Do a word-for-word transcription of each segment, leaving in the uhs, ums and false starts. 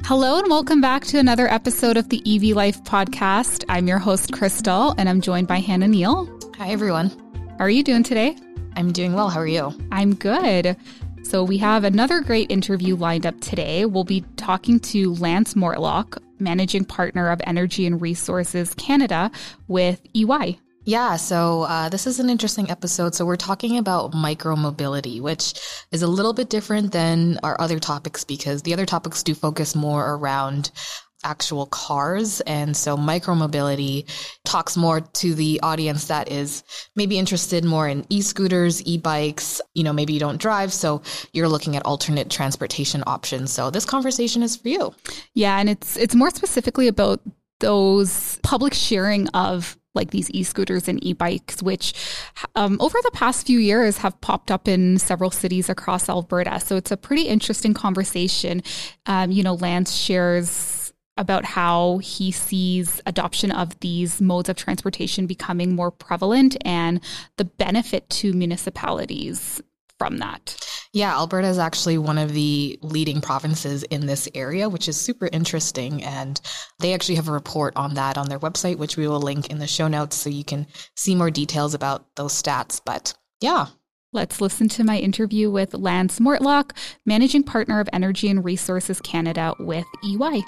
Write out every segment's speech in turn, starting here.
Hello and welcome back to another episode of the E V Life podcast. I'm your host, Crystal, and I'm joined by Hannah Neal. Hi, everyone. How are you doing today? I'm doing well. How are you? I'm good. So we have another great interview lined up today. We'll be talking to Lance Mortlock, Managing Partner of Energy and Resources Canada with E Y. Yeah, so uh, this is an interesting episode. So we're talking about micromobility, which is a little bit different than our other topics because the other topics do focus more around actual cars. And so micromobility talks more to the audience that is maybe interested more in e-scooters, e-bikes. You know, maybe you don't drive, so you're looking at alternate transportation options. So this conversation is for you. Yeah, and it's it's more specifically about those public sharing of like these e-scooters and e-bikes, which um, over the past few years have popped up in several cities across Alberta. So it's a pretty interesting conversation. Um, you know, Lance shares about how he sees adoption of these modes of transportation becoming more prevalent and the benefit to municipalities from that. Yeah, Alberta is actually one of the leading provinces in this area, which is super interesting. And they actually have a report on that on their website, which we will link in the show notes so you can see more details about those stats. But yeah. Let's listen to my interview with Lance Mortlock, Managing Partner of Energy and Resources Canada with E Y.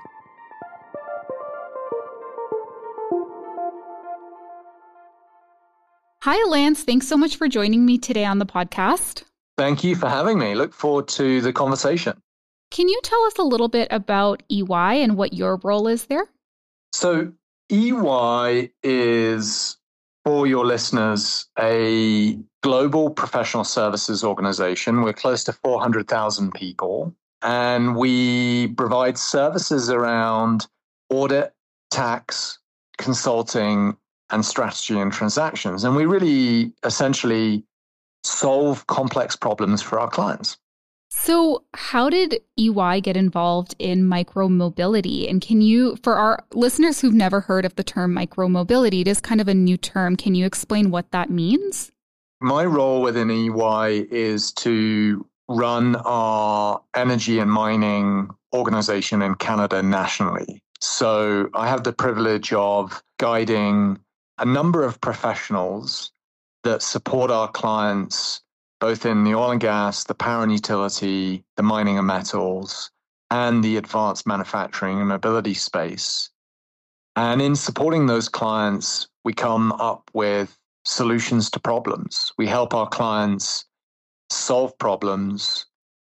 Hi, Lance. Thanks so much for joining me today on the podcast. Thank you for having me. Look forward to the conversation. Can you tell us a little bit about E Y and what your role is there? So E Y is, for your listeners, a global professional services organization. We're close to four hundred thousand people, and we provide services around audit, tax, consulting, and strategy and transactions. And we really essentially solve complex problems for our clients. So how did E Y get involved in micromobility? And can you, for our listeners who've never heard of the term micromobility, it is kind of a new term. Can you explain what that means? My role within E Y is to run our energy and mining organization in Canada nationally. So I have the privilege of guiding a number of professionals that support our clients, both in the oil and gas, the power and utility, the mining and metals, and the advanced manufacturing and mobility space. And in supporting those clients, we come up with solutions to problems. We help our clients solve problems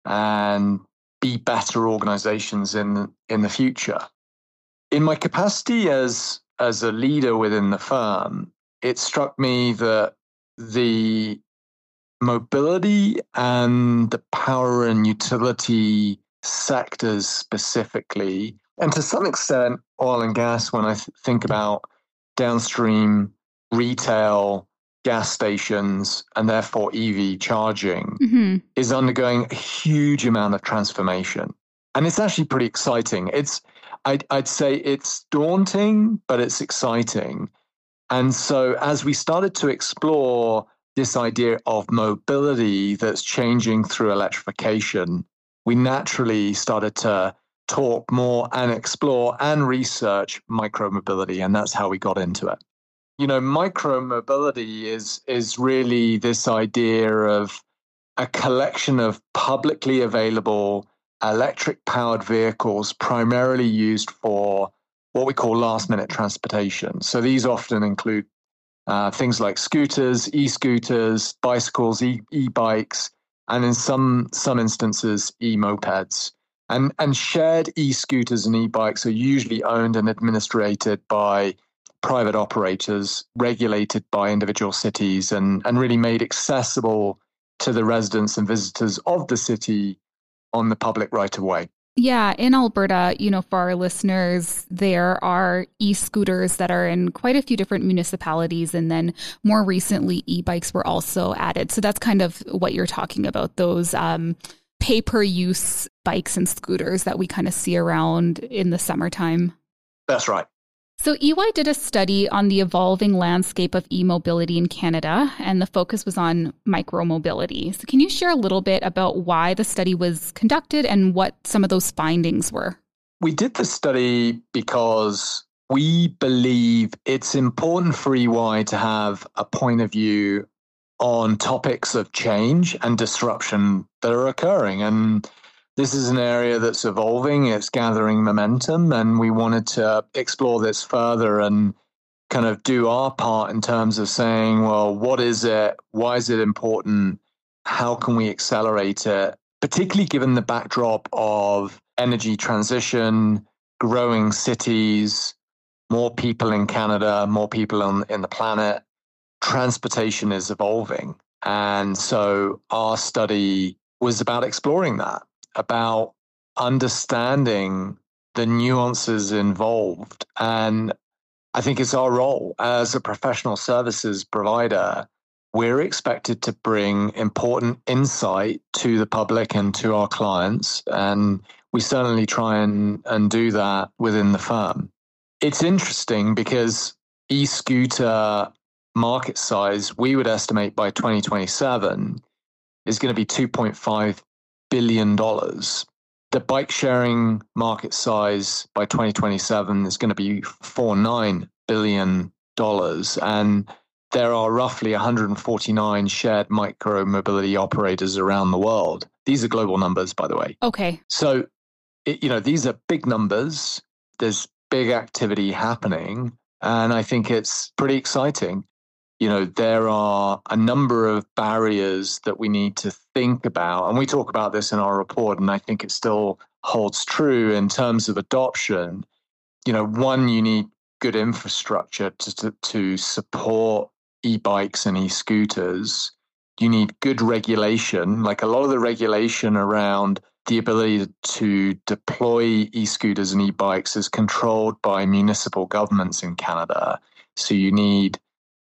and be better organizations in, in the future. In my capacity as, as a leader within the firm, it struck me that the mobility and the power and utility sectors specifically, and to some extent oil and gas when I th- think about downstream retail, gas stations, and therefore E V charging, mm-hmm. is undergoing a huge amount of transformation. And it's actually pretty exciting. It's I'd, I'd say it's daunting, but it's exciting. And so as we started to explore this idea of mobility that's changing through electrification, we naturally started to talk more and explore and research micromobility, and that's how we got into it. You know, micromobility is is really this idea of a collection of publicly available electric-powered vehicles primarily used for what we call last-minute transportation. So these often include uh, things like scooters, e-scooters, bicycles, e- e-bikes, and in some some instances, e-mopeds. And, and shared e-scooters and e-bikes are usually owned and administrated by private operators, regulated by individual cities, and, and really made accessible to the residents and visitors of the city on the public right-of-way. Yeah, in Alberta, you know, for our listeners, there are e-scooters that are in quite a few different municipalities. And then more recently, e-bikes were also added. So that's kind of what you're talking about, those um, pay-per-use bikes and scooters that we kind of see around in the summertime. That's right. So E Y did a study on the evolving landscape of e-mobility in Canada, and the focus was on micromobility. So can you share a little bit about why the study was conducted and what some of those findings were? We did the study because we believe it's important for E Y to have a point of view on topics of change and disruption that are occurring. And this is an area that's evolving, it's gathering momentum, and we wanted to explore this further and kind of do our part in terms of saying, well, what is it? Why is it important? How can we accelerate it? Particularly given the backdrop of energy transition, growing cities, more people in Canada, more people on in the planet. Transportation is evolving. And so our study was about exploring that, about understanding the nuances involved. And I think it's our role as a professional services provider. We're expected to bring important insight to the public and to our clients. And we certainly try and, and do that within the firm. It's interesting because e-scooter market size, we would estimate by twenty twenty-seven, is going to be two point five billion dollars. The bike sharing market size by twenty twenty-seven is going to be four point nine billion dollars. And there are roughly one hundred forty-nine shared micro mobility operators around the world. These are global numbers, by the way. Okay. So, it, you know, these are big numbers. There's big activity happening. And I think it's pretty exciting. You know, there are a number of barriers that we need to think about. And we talk about this in our report, and I think it still holds true in terms of adoption. You know, one, you need good infrastructure to, to, to support e-bikes and e-scooters. You need good regulation, like a lot of the regulation around the ability to deploy e-scooters and e-bikes is controlled by municipal governments in Canada. So you need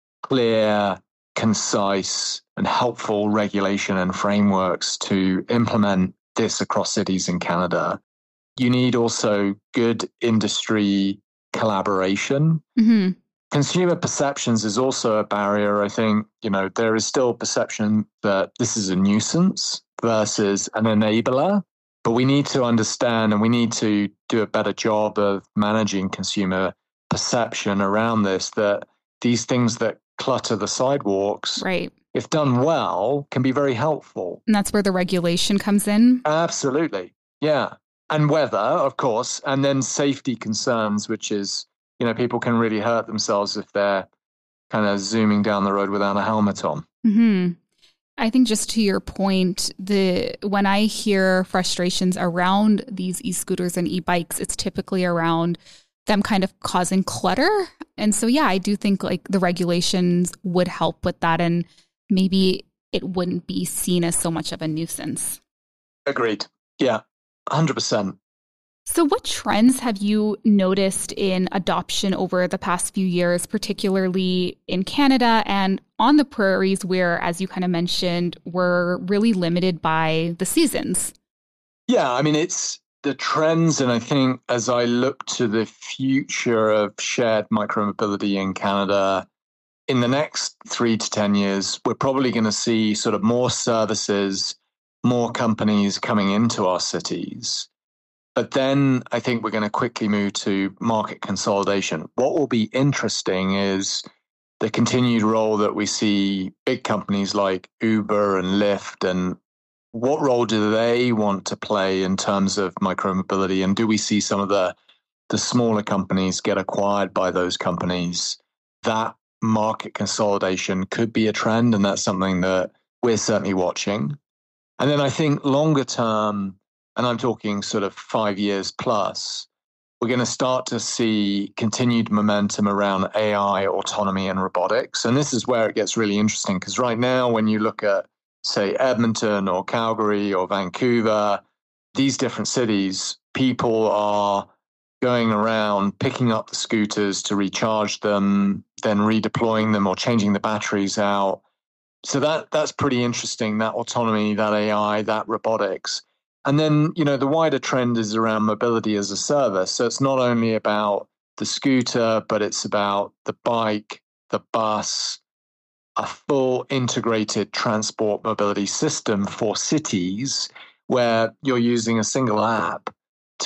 clear, concise, and helpful regulation and frameworks to implement this across cities in Canada. You need also good industry collaboration. Mm-hmm. Consumer perceptions is also a barrier. I think, you know, there is still perception that this is a nuisance versus an enabler, but we need to understand and we need to do a better job of managing consumer perception around this, that these things that clutter the sidewalks, right, if done well, can be very helpful. And that's where the regulation comes in? Absolutely. Yeah. And weather, of course, and then safety concerns, which is, you know, people can really hurt themselves if they're kind of zooming down the road without a helmet on. Mm-hmm. I think just to your point, the when I hear frustrations around these e-scooters and e-bikes, it's typically around them kind of causing clutter. And so, yeah, I do think like the regulations would help with that, and maybe it wouldn't be seen as so much of a nuisance. Agreed. Yeah, one hundred percent. So what trends have you noticed in adoption over the past few years, particularly in Canada and on the prairies where, as you kind of mentioned, we're really limited by the seasons? Yeah, I mean, it's the trends. And I think as I look to the future of shared micromobility in Canada, in the next three to ten years, we're probably going to see sort of more services, more companies coming into our cities. But then I think we're going to quickly move to market consolidation. What will be interesting is the continued role that we see big companies like Uber and Lyft, and what role do they want to play in terms of micromobility? And do we see some of the, the smaller companies get acquired by those companies? That market consolidation could be a trend, and that's something that we're certainly watching. And then I think longer term, and I'm talking sort of five years plus, we're going to start to see continued momentum around A I, autonomy, and robotics. And this is where it gets really interesting, because right now, when you look at, say, Edmonton or Calgary or Vancouver, these different cities, people are going around picking up the scooters to recharge them, then redeploying them or changing the batteries out. So that that's pretty interesting, that autonomy, that A I, that robotics. And then, you know, the wider trend is around mobility as a service. So it's not only about the scooter, but it's about the bike, the bus, a full integrated transport mobility system for cities where you're using a single app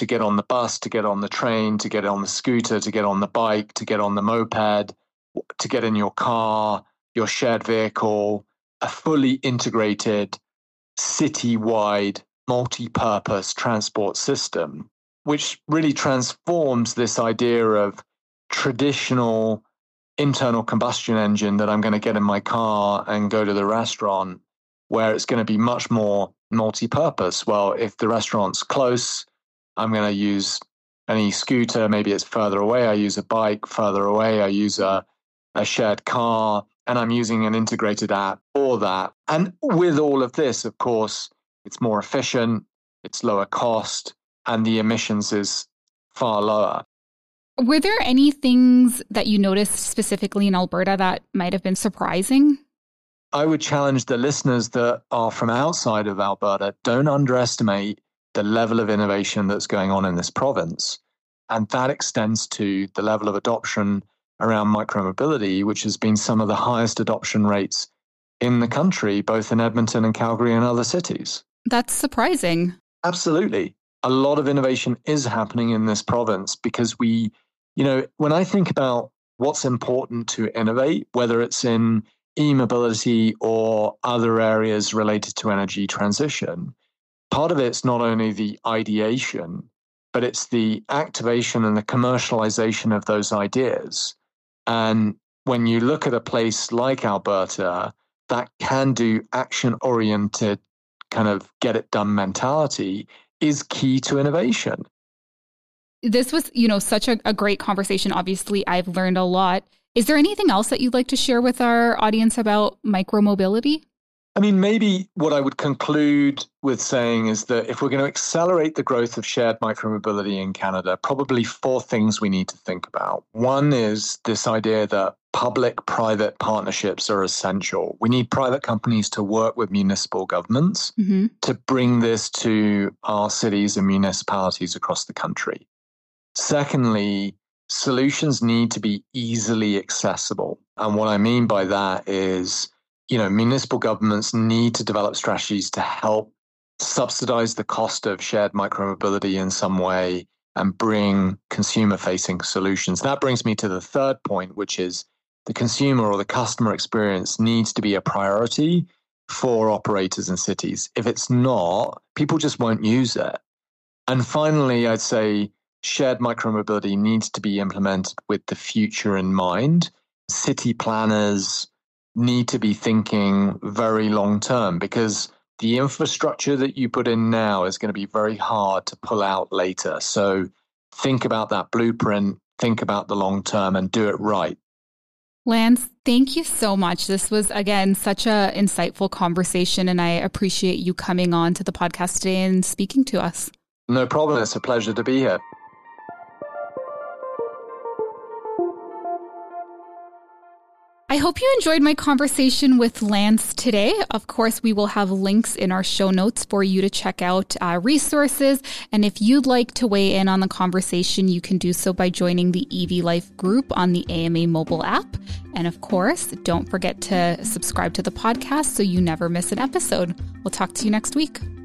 to get on the bus, to get on the train, to get on the scooter, to get on the bike, to get on the moped, to get in your car, your shared vehicle, a fully integrated, city-wide, multi-purpose transport system, which really transforms this idea of traditional internal combustion engine that I'm going to get in my car and go to the restaurant, where it's going to be much more multi-purpose. Well, if the restaurant's close, I'm going to use an e-scooter. Maybe it's further away. I use a bike. Further away, I use a, a shared car, and I'm using an integrated app for that. And with all of this, of course, it's more efficient, it's lower cost, and the emissions is far lower. Were there any things that you noticed specifically in Alberta that might have been surprising? I would challenge the listeners that are from outside of Alberta, don't underestimate the level of innovation that's going on in this province. And that extends to the level of adoption around micromobility, which has been some of the highest adoption rates in the country, both in Edmonton and Calgary and other cities. That's surprising. Absolutely. A lot of innovation is happening in this province because we, you know, when I think about what's important to innovate, whether it's in e-mobility or other areas related to energy transition, part of it's not only the ideation, but it's the activation and the commercialization of those ideas. And when you look at a place like Alberta, that can-do, action-oriented kind of get-it-done mentality is key to innovation. This was, you know, such a, a great conversation. Obviously, I've learned a lot. Is there anything else that you'd like to share with our audience about micromobility? I mean, maybe what I would conclude with saying is that if we're going to accelerate the growth of shared micromobility in Canada, probably four things we need to think about. One is this idea that public-private partnerships are essential. We need private companies to work with municipal governments mm-hmm. to bring this to our cities and municipalities across the country. Secondly, solutions need to be easily accessible. And what I mean by that is, you know, municipal governments need to develop strategies to help subsidize the cost of shared micromobility in some way and bring consumer-facing solutions. That brings me to the third point, which is the consumer or the customer experience needs to be a priority for operators in cities. If it's not, people just won't use it. And finally, I'd say shared micromobility needs to be implemented with the future in mind. City planners need to be thinking very long term because the infrastructure that you put in now is going to be very hard to pull out later. So think about that blueprint, think about the long term and do it right. Lance, thank you so much. This was, again, such an insightful conversation, and I appreciate you coming on to the podcast today and speaking to us. No problem. It's a pleasure to be here. I hope you enjoyed my conversation with Lance today. Of course, we will have links in our show notes for you to check out uh, resources. And if you'd like to weigh in on the conversation, you can do so by joining the E V Life group on the A M A mobile app. And of course, don't forget to subscribe to the podcast so you never miss an episode. We'll talk to you next week.